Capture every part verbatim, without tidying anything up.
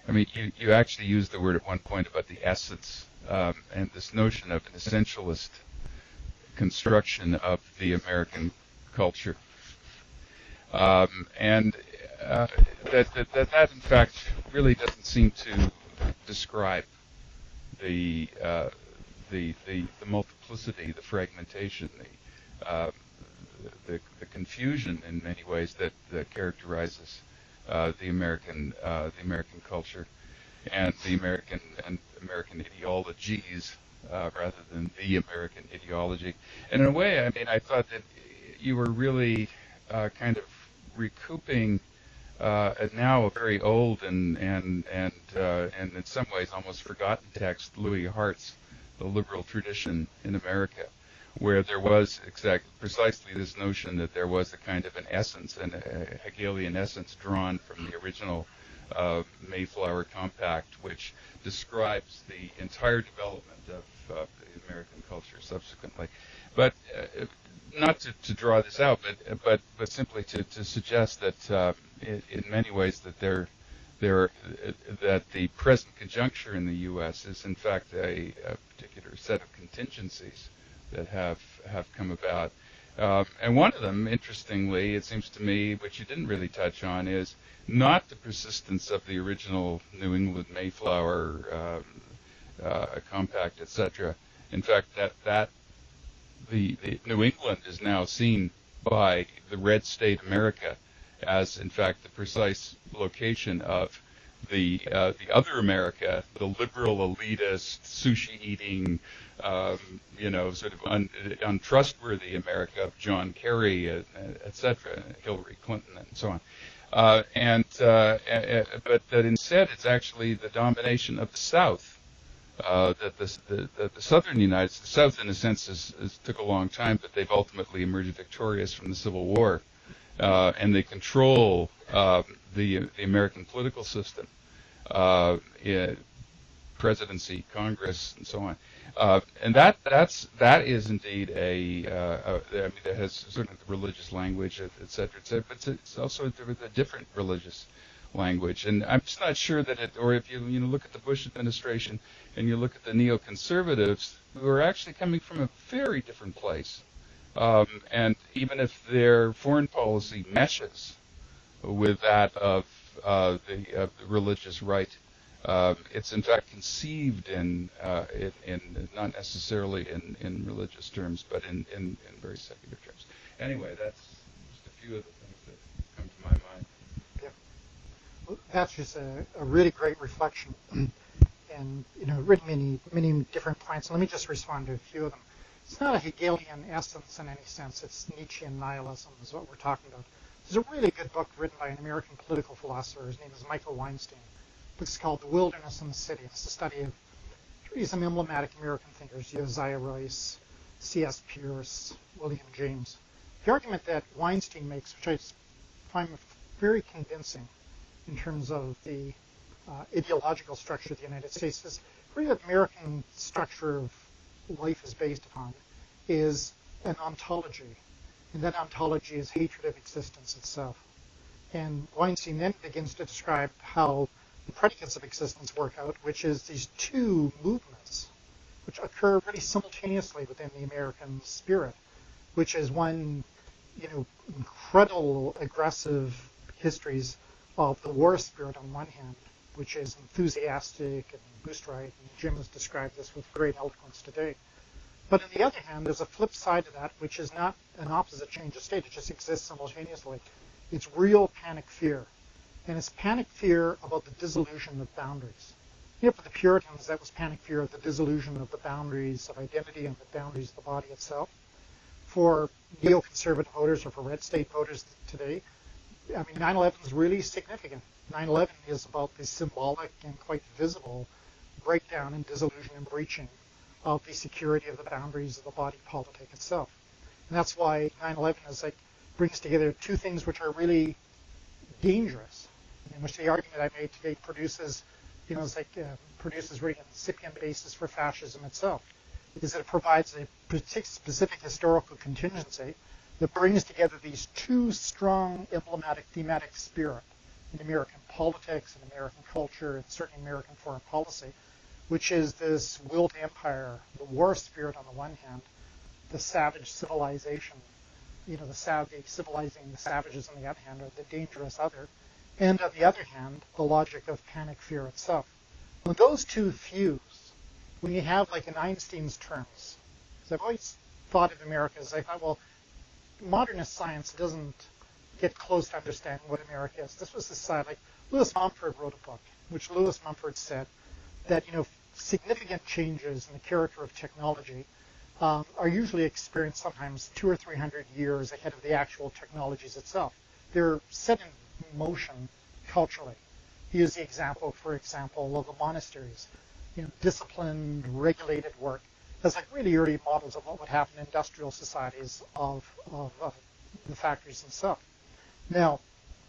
I mean, you, you actually used the word at one point about the essence, um, and this notion of an essentialist construction of the American culture. Um, and uh, that, that, that, that, in fact, really doesn't seem to describe the, uh, the, the, the multiplicity, the fragmentation, the, uh, the, the confusion in many ways that, that characterizes uh, the American, uh, the American culture and the American and American ideologies uh, rather than the American ideology. And in a way, I mean, I thought that you were really uh, kind of recouping uh, a now a very old and and and uh, and in some ways almost forgotten text, Louis Hart's The Liberal Tradition in America, where there was exactly precisely this notion that there was a kind of an essence, an a Hegelian essence drawn from the original uh, Mayflower Compact, which describes the entire development of uh, the American culture subsequently. But uh, not to, to draw this out, but but but simply to, to suggest that uh, in, in many ways that there there uh, that the present conjuncture in the U S is in fact a, a particular set of contingencies that have have come about. Um, and one of them, interestingly, it seems to me, which you didn't really touch on, is not the persistence of the original New England Mayflower um, uh, Compact, et cetera. In fact, that that the, the New England is now seen by the red state America as, in fact, the precise location of the uh, the other America, the liberal, elitist, sushi-eating, um, you know, sort of un, untrustworthy America of John Kerry, uh, et cetera, Hillary Clinton, and so on. Uh, and uh, uh, but that instead, it's actually the domination of the South. Uh, that the, the, the, the southern United States, the South, in a sense, is, is, took a long time, but they've ultimately emerged victorious from the Civil War, uh, and they control uh, the the American political system, uh, presidency, Congress, and so on. Uh, and that that's that is indeed a, uh, a I mean, that has certainly the religious language, et cetera, et cetera, but it's, it's also a different religious language. And I'm just not sure that it, or if you you know look at the Bush administration and you look at the neoconservatives, who are actually coming from a very different place, um, and even if their foreign policy meshes with that of uh, the, of the religious right, uh, it's in fact conceived in uh, in, in not necessarily in, in religious terms, but in, in, in very secular terms. Anyway, that's just a few of the things that come to my mind. That's just a, a really great reflection, and you know, really many many different points. Let me just respond to a few of them. It's not a Hegelian essence in any sense. It's Nietzschean nihilism is what we're talking about. There's a really good book written by an American political philosopher. His name is Michael Weinstein. The book's called The Wilderness and the City. It's a study of really some emblematic American thinkers, Josiah Royce, C S Pierce, William James. The argument that Weinstein makes, which I find very convincing, in terms of the uh, ideological structure of the United States, is really the American structure of life is based upon is an ontology, and that ontology is hatred of existence itself. And Weinstein then begins to describe how the predicates of existence work out, which is these two movements which occur really simultaneously within the American spirit, which is one, you know, incredible aggressive histories of the war spirit on one hand, which is enthusiastic and boost-right, and Jim has described this with great eloquence today. But on the other hand, there's a flip side to that, which is not an opposite change of state. It just exists simultaneously. It's real panic fear. And it's panic fear about the dissolution of boundaries. You know, for the Puritans, that was panic fear of the dissolution of the boundaries of identity and the boundaries of the body itself. For neoconservative voters or for red state voters today, I mean, nine eleven is really significant. nine eleven is about the symbolic and quite visible breakdown and dissolution and breaching of the security of the boundaries of the body politic itself. And that's why nine eleven is like brings together two things which are really dangerous, in which the argument I made today produces, you know, it's like uh, produces really an incipient basis for fascism itself, is that it provides a specific historical contingency that brings together these two strong emblematic thematic spirit, in American politics and American culture and certainly American foreign policy, which is this will to empire, the war spirit on the one hand, the savage civilization, you know, the savage civilizing the savages on the other hand, or the dangerous other, and on the other hand, the logic of panic fear itself. When those two fuse, when you have, like in Einstein's terms, because I've always thought of America as I thought, well, modernist science doesn't get close to understanding what America is. This was the side, like Lewis Mumford wrote a book, which Lewis Mumford said that, you know, significant changes in the character of technology um, are usually experienced sometimes two or three hundred years ahead of the actual technologies itself. They're set in motion culturally. He used the example, for example, of the monasteries, you know, disciplined, regulated work. That's like really early models of what would happen in industrial societies of, of, of the factories themselves. Now,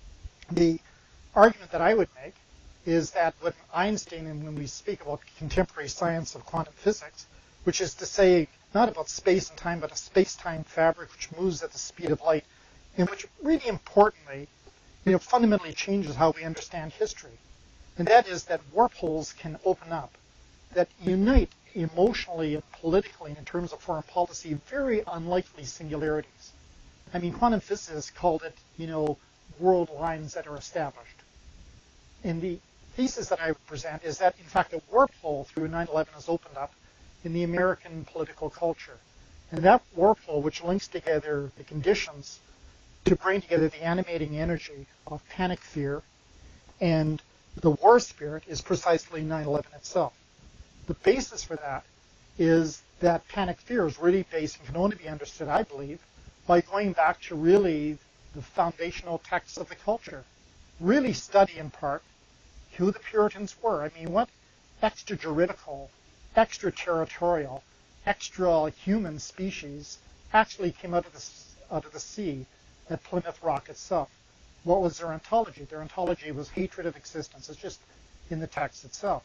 the argument that I would make is that when Einstein, and when we speak about contemporary science of quantum physics, which is to say not about space and time, but a space-time fabric which moves at the speed of light, and which really importantly, you know, fundamentally changes how we understand history. And that is that wormholes can open up that unite emotionally and politically and in terms of foreign policy very unlikely singularities. I mean, quantum physicists called it, you know, world lines that are established. And the thesis that I would present is that, in fact, a wormhole through nine eleven has opened up in the American political culture. And that wormhole, which links together the conditions to bring together the animating energy of panic fear and the war spirit, is precisely nine eleven itself. The basis for that is that panic fear is really based and can only be understood, I believe, by going back to really the foundational texts of the culture. Really study in part who the Puritans were. I mean, what extra-juridical, extraterritorial, extra-human species actually came out of the, out of the sea at Plymouth Rock itself? What was their ontology? Their ontology was hatred of existence. It's just in the text itself.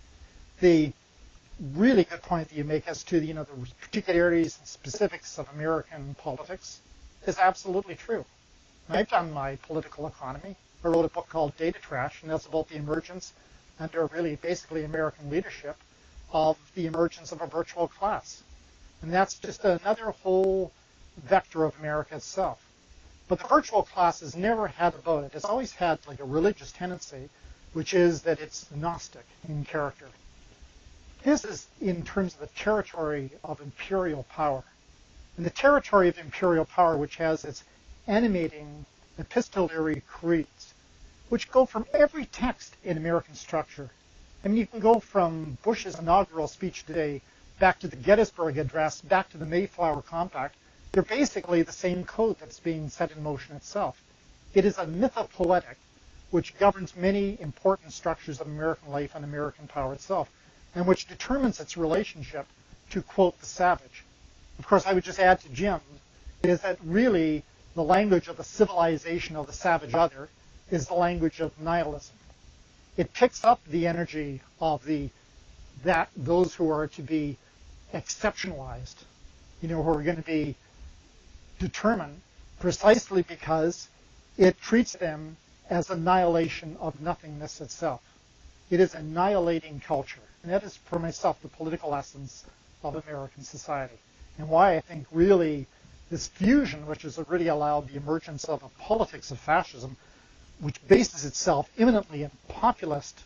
The really good point that you make as to, you know, the particularities and specifics of American politics is absolutely true. I've done my political economy. I wrote a book called Data Trash, and that's about the emergence under really basically American leadership of the emergence of a virtual class. And that's just another whole vector of America itself. But the virtual class has never had about it. It's always had like a religious tendency, which is that it's Gnostic in character. This is in terms of the territory of imperial power. And the territory of imperial power, which has its animating epistolary creeds, which go from every text in American structure. I mean, you can go from Bush's inaugural speech today back to the Gettysburg Address, back to the Mayflower Compact. They're basically the same code that's being set in motion itself. It is a mythopoetic which governs many important structures of American life and American power itself, and which determines its relationship to, quote, the savage. Of course, I would just add to Jim, it is that really the language of the civilization of the savage other is the language of nihilism. It picks up the energy of the that those who are to be exceptionalized, you know, who are going to be determined precisely because it treats them as annihilation of nothingness itself. It is annihilating culture. And that is, for myself, the political essence of American society. And why I think really this fusion, which has really allowed the emergence of a politics of fascism, which bases itself imminently in populist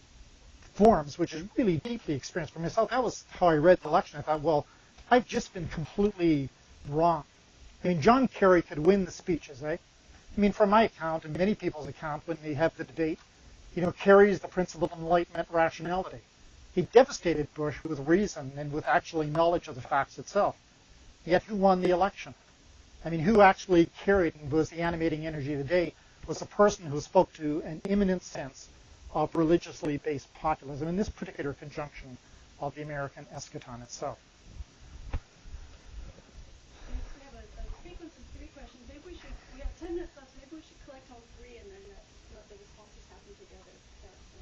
forms, which is really deeply experienced for myself. That was how I read the election. I thought, well, I've just been completely wrong. I mean, John Kerry could win the speeches, right? I mean, from my account and many people's account, when they have the debate, you know, Kerry is the principle of enlightenment rationality. He devastated Bush with reason and with actually knowledge of the facts itself. Yet who won the election? I mean, who actually carried and was the animating energy of the day was a person who spoke to an imminent sense of religiously based populism in this particular conjunction of the American eschaton itself. We have a, a sequence of three questions. Maybe we should, we have ten minutes left, so maybe we should collect all three and then let, let the responses happen together. That, uh,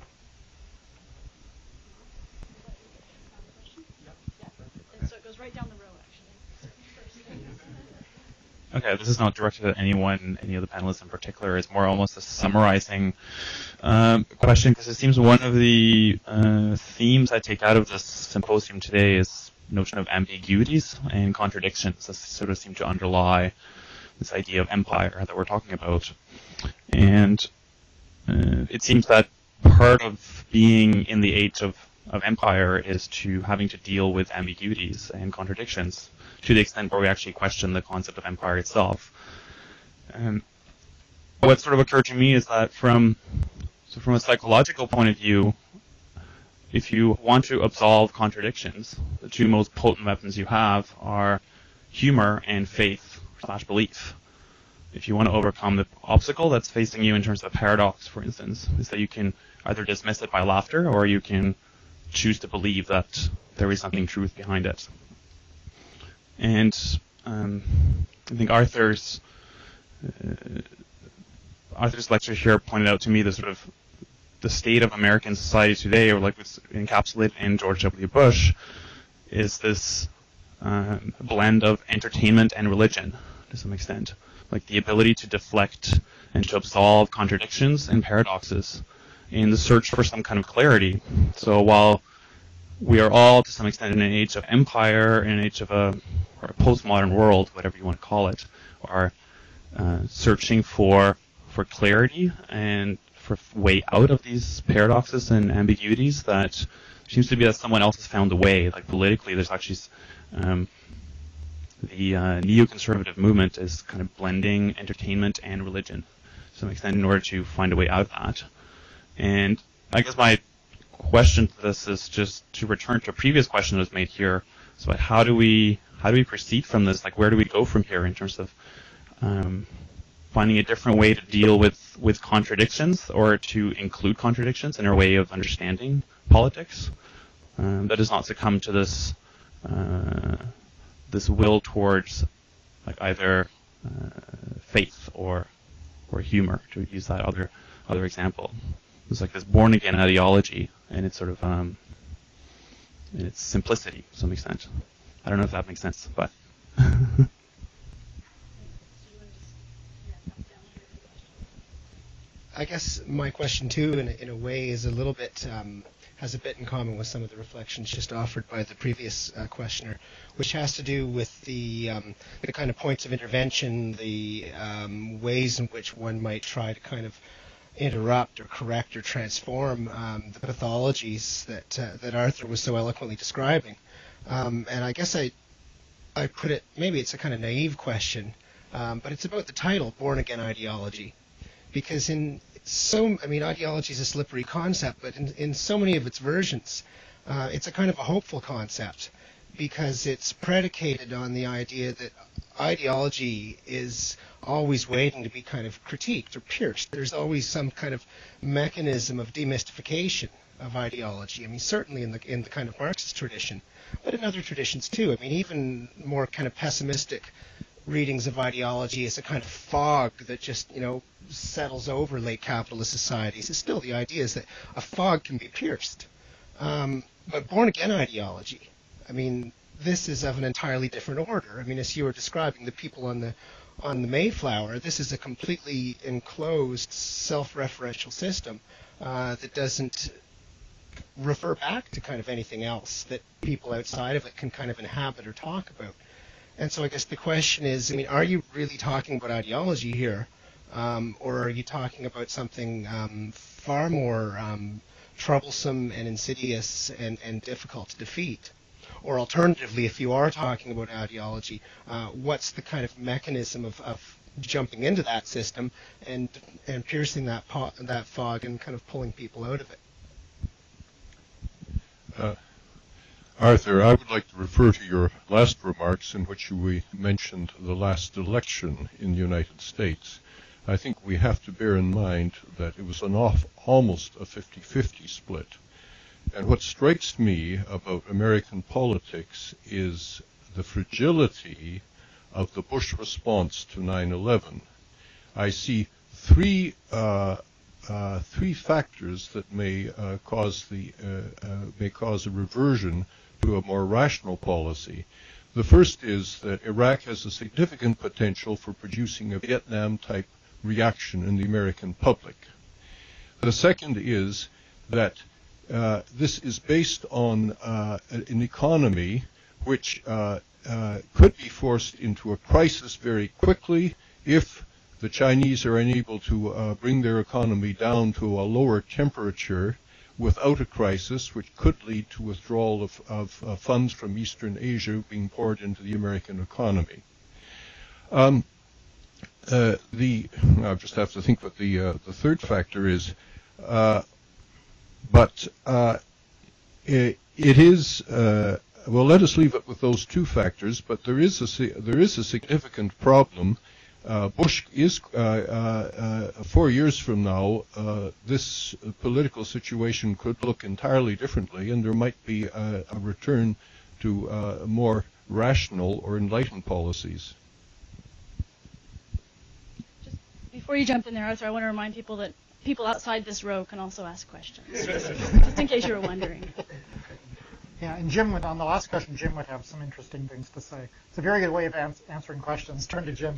is that you have a question? Yep. Yeah. And so it goes right down the row, actually. Okay, this is not directed at anyone, any of the panelists in particular. It's more almost a summarizing um, question, because it seems one of the uh, themes I take out of this symposium today is notion of ambiguities and contradictions that sort of seem to underlie this idea of empire that we're talking about. And uh, it seems that part of being in the age of, of empire is to having to deal with ambiguities and contradictions, to the extent where we actually question the concept of empire itself. And what sort of occurred to me is that from so from a psychological point of view, if you want to absolve contradictions, the two most potent weapons you have are humor and faith slash belief. If you want to overcome the obstacle that's facing you in terms of paradox, for instance, is that you can either dismiss it by laughter or you can choose to believe that there is something truth behind it. And um, I think Arthur's uh, Arthur's lecture here pointed out to me the sort of the state of American society today, or like it's encapsulated in George W. Bush, is this um, blend of entertainment and religion to some extent, like the ability to deflect and to absolve contradictions and paradoxes in the search for some kind of clarity. So while we are all, to some extent, in an age of empire, in an age of a, or a postmodern world, whatever you want to call it, are uh, searching for for clarity and for way out of these paradoxes and ambiguities, that seems to be that someone else has found a way. Like politically, there's actually um, the uh, neoconservative movement is kind of blending entertainment and religion to some extent in order to find a way out of that. And I guess my question to this is just to return to a previous question that was made here. So how do we how do we proceed from this? Like, where do we go from here in terms of um, finding a different way to deal with, with contradictions, or to include contradictions in our way of understanding politics um, that does not succumb to this uh, this will towards like either uh, faith or or humor, to use that other other example. It's like this born again ideology, and it's sort of um, in its simplicity to some extent. I don't know if that makes sense, but. I guess my question too, in a, in a way, is a little bit um, has a bit in common with some of the reflections just offered by the previous uh, questioner, which has to do with the um, the kind of points of intervention, the um, ways in which one might try to kind of interrupt or correct or transform um, the pathologies that uh, that Arthur was so eloquently describing. Um, and I guess I I put it, maybe it's a kind of naive question, um, but it's about the title, Born Again Ideology. Because in so, I mean, ideology is a slippery concept, but in, in so many of its versions, uh, it's a kind of a hopeful concept, because it's predicated on the idea that ideology is always waiting to be kind of critiqued or pierced. There's always some kind of mechanism of demystification of ideology. I mean, certainly in the in the kind of Marxist tradition, but in other traditions too. I mean, even more kind of pessimistic readings of ideology as a kind of fog that just, you know, settles over late capitalist societies. It's still the idea is that a fog can be pierced. Um, but born again ideology, I mean, this is of an entirely different order. I mean, as you were describing the people on the on the Mayflower, this is a completely enclosed, self-referential system uh, that doesn't refer back to kind of anything else that people outside of it can kind of inhabit or talk about. And so I guess the question is, I mean, are you really talking about ideology here, um, or are you talking about something um, far more um, troublesome and insidious and, and difficult to defeat? Or alternatively, if you are talking about ideology, uh, what's the kind of mechanism of, of jumping into that system and and piercing that po- that fog and kind of pulling people out of it? Uh, Arthur, I would like to refer to your last remarks in which you mentioned the last election in the United States. I think we have to bear in mind that it was an off, almost a fifty-fifty split. And what strikes me about American politics is the fragility of the Bush response to nine eleven. I see three uh, uh, three factors that may uh, cause the uh, uh, may cause a reversion to a more rational policy. The first is that Iraq has a significant potential for producing a Vietnam-type reaction in the American public. The second is that uh, this is based on uh, an economy which uh, uh, could be forced into a crisis very quickly if the Chinese are unable to uh, bring their economy down to a lower temperature without a crisis, which could lead to withdrawal of, of uh, funds from Eastern Asia being poured into the American economy. Um, uh, the I just have to think what the uh, the third factor is, uh, but uh, it, it is uh, well. Let us leave it with those two factors. But there is a there is a significant problem. Uh, Bush is, uh, uh, uh, four years from now, uh, this political situation could look entirely differently, and there might be a, a return to uh, more rational or enlightened policies. Just before you jump in there, Arthur, I want to remind people that people outside this row can also ask questions, just, just in case you were wondering. Yeah, and Jim would, on the last question, Jim would have some interesting things to say. It's a very good way of ans answering questions. Turn to Jim.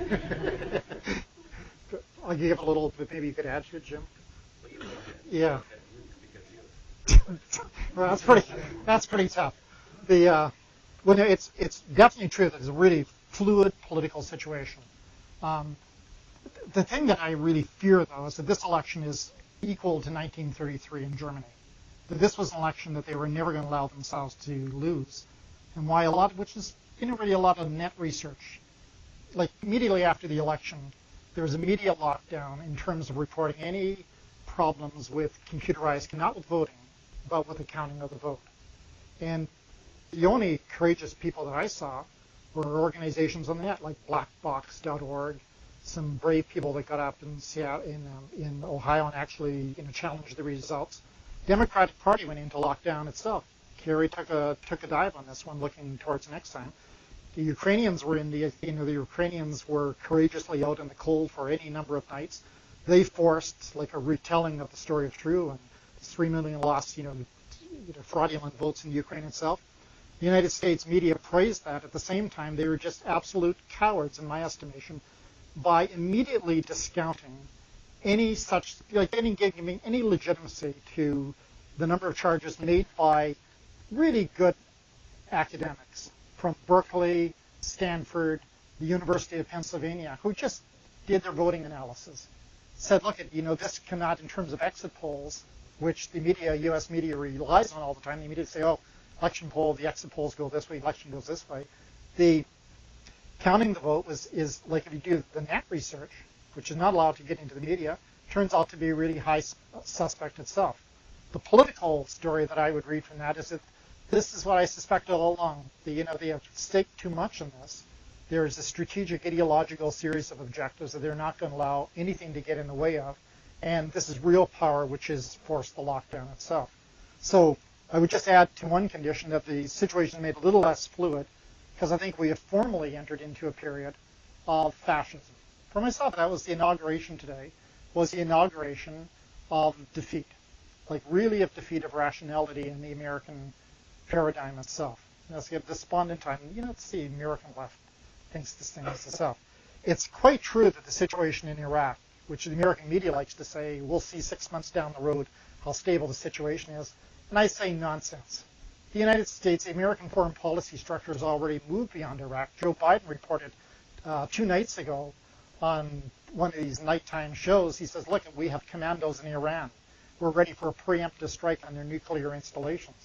I'll give a little, but maybe you could add to it, Jim. Yeah. Well, that's pretty. That's pretty tough. The uh, well, it's it's definitely true that it's a really fluid political situation. Um, the thing that I really fear, though, is that this election is equal to nineteen thirty-three in Germany. That this was an election that they were never going to allow themselves to lose, and why a lot, which is you know really a lot of net research. Like immediately after the election, there was a media lockdown in terms of reporting any problems with computerized, not with voting, but with the counting of the vote. And the only courageous people that I saw were organizations on the net, like black box dot org, some brave people that got up in Seattle, in um, in Ohio, and actually you know challenged the results. Democratic Party went into lockdown itself. Kerry took a took a dive on this one, looking towards next time. The Ukrainians were in the you know the Ukrainians were courageously out in the cold for any number of nights. They forced like a retelling of the story of True and three million lost you know, you know fraudulent votes in Ukraine itself. The United States media praised that. At the same time, they were just absolute cowards, in my estimation, by immediately discounting any such, like any giving any legitimacy to the number of charges made by really good academics from Berkeley, Stanford, the University of Pennsylvania, who just did their voting analysis. Said, look, at you know, this cannot, in terms of exit polls, which the media, U S media relies on all the time. They immediately say, oh, election poll, the exit polls go this way, election goes this way. The counting the vote was is like if you do the net research, which is not allowed to get into the media, turns out to be a really high suspect itself. The political story that I would read from that is that this is what I suspected all along. The, you know, they have staked too much in this. There is a strategic, ideological series of objectives that they're not going to allow anything to get in the way of. And this is real power, which has forced the lockdown itself. So I would just add to one condition that the situation made a little less fluid, because I think we have formally entered into a period of fascism. For myself, that was the inauguration today, was the inauguration of defeat, like really of defeat of rationality in the American paradigm itself. Let's get despondent time. You know, it's the American left thinks this thing is itself. It's quite true that the situation in Iraq, which the American media likes to say, we'll see six months down the road how stable the situation is, and I say nonsense. The United States, the American foreign policy structure has already moved beyond Iraq. Joe Biden reported uh, two nights ago on one of these nighttime shows, he says, look, we have commandos in Iran. We're ready for a preemptive strike on their nuclear installations.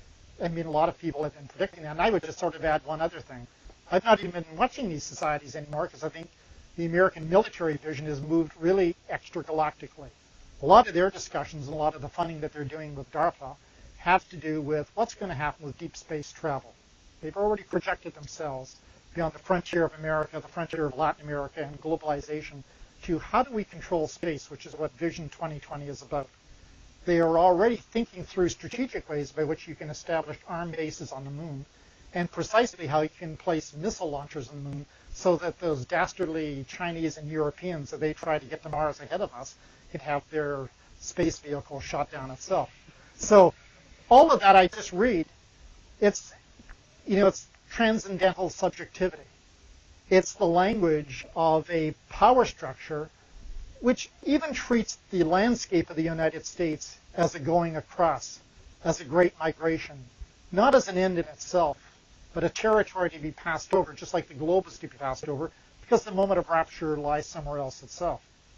I mean, a lot of people have been predicting that. And I would just sort of add one other thing. I've not even been watching these societies anymore because I think the American military vision has moved really extragalactically. A lot of their discussions and a lot of the funding that they're doing with DARPA have to do with what's going to happen with deep space travel. They've already projected themselves beyond the frontier of America, the frontier of Latin America, and globalization to how do we control space, which is what Vision twenty twenty is about. They are already thinking through strategic ways by which you can establish armed bases on the moon, and precisely how you can place missile launchers on the moon so that those dastardly Chinese and Europeans that they try to get to Mars ahead of us can have their space vehicle shot down itself. So all of that I just read, it's, you know, it's transcendental subjectivity. It's the language of a power structure which even treats the landscape of the United States as a going across, as a great migration, not as an end in itself, but a territory to be passed over, just like the globe is to be passed over, because the moment of rapture lies somewhere else itself.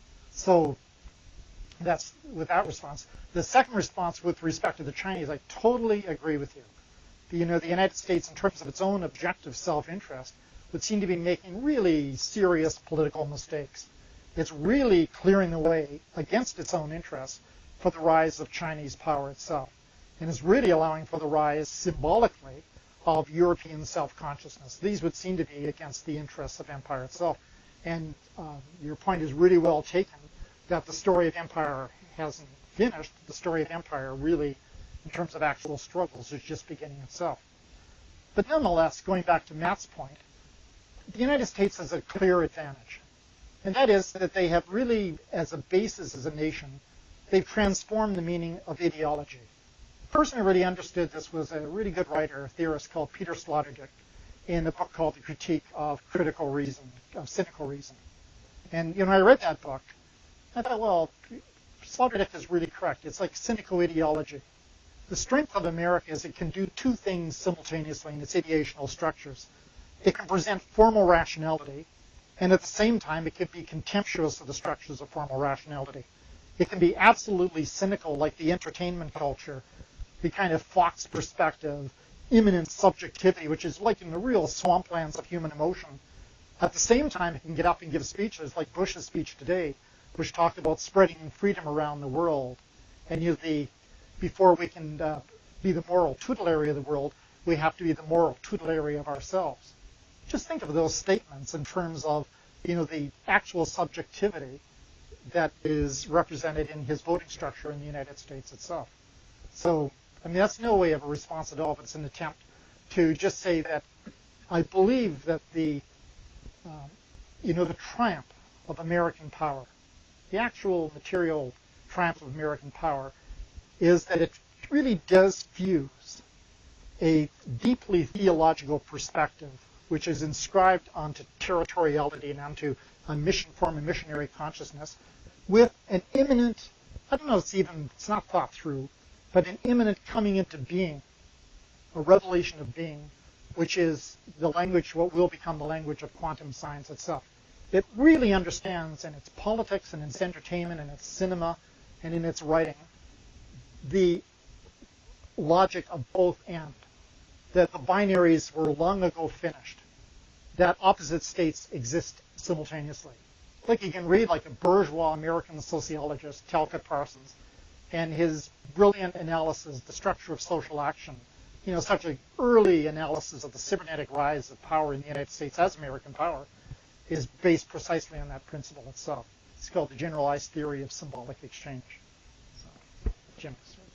So that's with that response. The second response with respect to the Chinese, I totally agree with you. The, you know, the United States, in terms of its own objective self-interest, would seem to be making really serious political mistakes. It's really clearing the way against its own interests for the rise of Chinese power itself, and is really allowing for the rise symbolically of European self-consciousness. These would seem to be against the interests of empire itself. And uh, your point is really well taken, that the story of empire hasn't finished. The story of empire really, in terms of actual struggles, is just beginning itself. But nonetheless, going back to Matt's point, the United States has a clear advantage. And that is that they have really, as a basis as a nation, they've transformed the meaning of ideology. The person who really understood this was a really good writer, a theorist called Peter Sloterdijk, in a book called The Critique of Critical Reason, of Cynical Reason. And, you know, I read that book. I thought, well, Sloterdijk is really correct. It's like cynical ideology. The strength of America is it can do two things simultaneously in its ideational structures. It can present formal rationality, and at the same time, it can be contemptuous of the structures of formal rationality. It can be absolutely cynical, like the entertainment culture, the kind of Fox perspective, immanent subjectivity, which is like in the real swamplands of human emotion. At the same time, it can get up and give speeches like Bush's speech today, which talked about spreading freedom around the world. And you know, the, before we can uh, be the moral tutelary of the world, we have to be the moral tutelary of ourselves. Just think of those statements in terms of, you know, the actual subjectivity that is represented in his voting structure in the United States itself. So, I mean, that's no way of a response at all, but it's an attempt to just say that I believe that the, um, you know, the triumph of American power, the actual material triumph of American power, is that it really does fuse a deeply theological perspective, which is inscribed onto territoriality and onto a mission form and missionary consciousness, with an imminent, I don't know, it's even, it's not thought through, but an imminent coming into being, a revelation of being, which is the language, what will become the language of quantum science itself. It really understands in its politics and its entertainment and its cinema and in its writing the logic of both ends, that the binaries were long ago finished, that opposite states exist simultaneously. Like you can read like a bourgeois American sociologist, Talcott Parsons, and his brilliant analysis, The Structure of Social Action, you know, such an early analysis of the cybernetic rise of power in the United States as American power, is based precisely on that principle itself. It's called the generalized theory of symbolic exchange. So, Jim.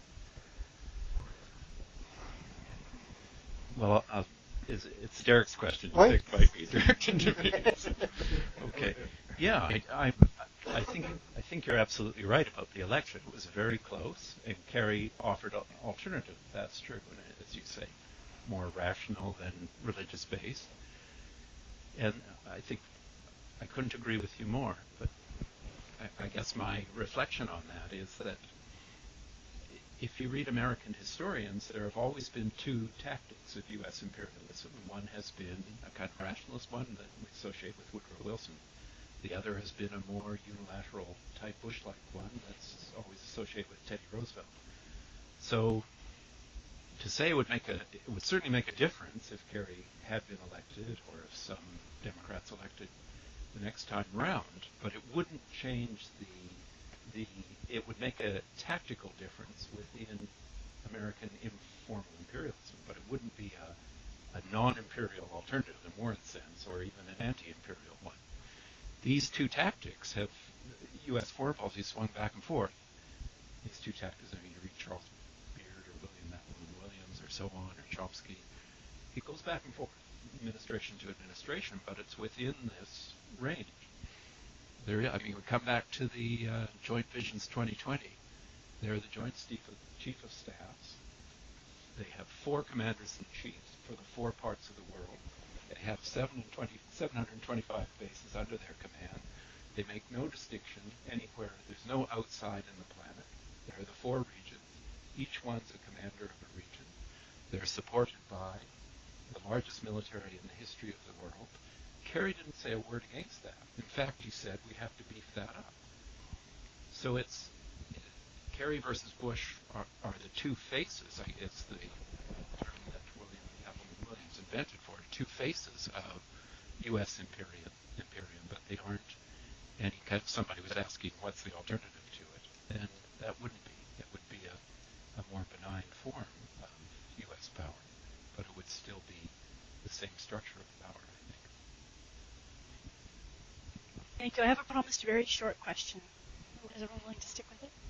Well, uh, it's, it's Derek's question. What? It might be directed to me. Okay. Yeah, I, I, I think I think you're absolutely right about the election. It was very close, and Kerry offered an alternative. That's true, and as you say, more rational than religious-based. And I think I couldn't agree with you more. But I, I guess my reflection on that is that if you read American historians, there have always been two tactics of U S imperialism. One has been a kind of rationalist one that we associate with Woodrow Wilson. The other has been a more unilateral type Bush-like one that's always associated with Teddy Roosevelt. So to say it would make a, it would certainly make a difference if Kerry had been elected or if some Democrats elected the next time round, but it wouldn't change the The, it would make a tactical difference within American informal imperialism, but it wouldn't be a, a non-imperial alternative in Warren's sense, or even an anti-imperial one. These two tactics have, U S foreign policy swung back and forth. These two tactics, I mean, you read Charles Beard or William Matheson Williams or so on, or Chomsky, it goes back and forth, administration to administration, but it's within this range. There, I mean, we come back to the uh, Joint Visions twenty twenty. They're the Joint Chief of, Chief of Staffs. They have four commanders-in-chief for the four parts of the world. They have seven hundred twenty-five bases under their command. They make no distinction anywhere. There's no outside in the planet. There are the four regions. Each one's a commander of a region. They're supported by the largest military in the history of the world. Kerry didn't say a word against that. In fact, he said we have to beef that up. So it's Kerry versus Bush are, are the two faces. I, it's the term that William Appleman Williams invented for it, two faces of U S imperium, imperium, but they aren't any kind of, somebody was asking what's the alternative to it, and that wouldn't be. It would be a, a more benign form of U S power, but it would still be the same structure of power, I think. Thank you. I have a promised very short question. Is everyone willing to stick with it?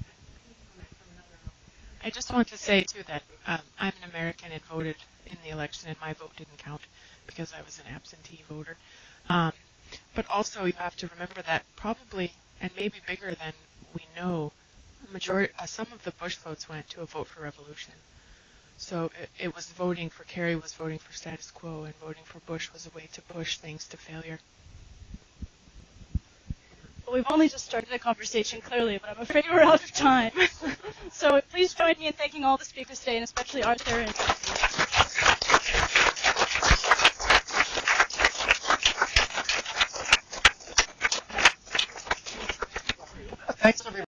I just want to say, too, that um, I'm an American and voted in the election, and my vote didn't count because I was an absentee voter. Um, but also, you have to remember that probably, and maybe bigger than we know, majority, uh, some of the Bush votes went to a vote for revolution. So it, it was voting for Kerry was voting for status quo, and voting for Bush was a way to push things to failure. Well, we've only just started a conversation, clearly, but I'm afraid we're out of time. So please join me in thanking all the speakers today, and especially Arthur and Thanks, everybody.